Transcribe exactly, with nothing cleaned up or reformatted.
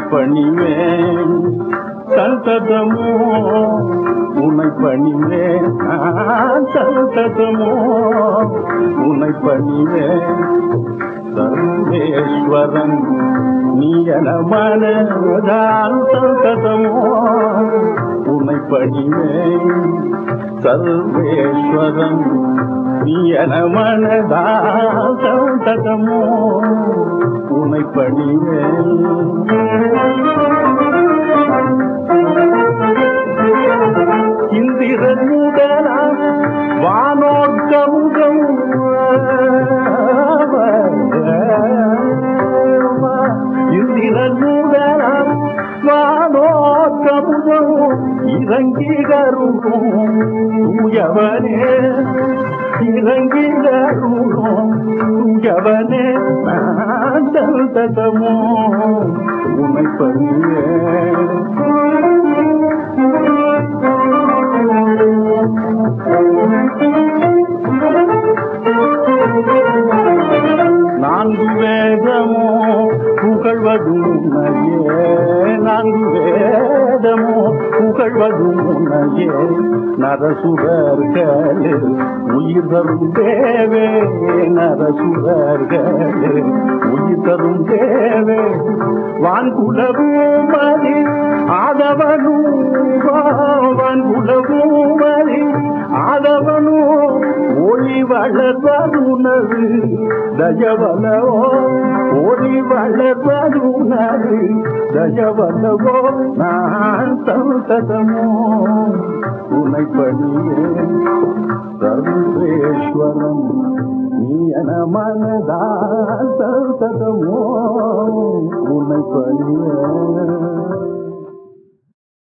பணிவேன் சந்ததமோ உன்னை பணிவேன் சந்ததமோ உன்னை பணிவேன் சர்வேஸ்வரன் நீ என மனதால் சந்ததமோ உன்னை பணிவேன் சர்வேஸ்வரன் நீ என மனதால் சந்ததமோ உன்னை பணிவேன் இந்திரன் முதலா வானோர்கமுகம் இந்திரன் முதலா வானோர்கமுகம் இறங்கி கருகும் தூயவனே இறங்கி கருகும் தூயவனே நான் சந்ததமோ உன்னை பணிவேன் நான்கு வேதமோ புகழ்வதும் உன்னையே நான்கு வேதமோ புகழ்வதும் உன்னையே நரசுரர்களில் உயிர் தரும் தேவே நரசுரர்களில் உயிர் தரும் தேவே வான்குலவும் மதி ஆதவனும் வான்குலவும் மதி ஆதவனும் ஒளி வளர்வதுனது தயவலவோ ஒளி வளர்வதுனது தயவலவோ நான் சந்ததமோ உன்னை பணிவேன் சர்வேஸ்வரன் நீ என மனதால் சந்ததமோ உன்னை பணிவேன்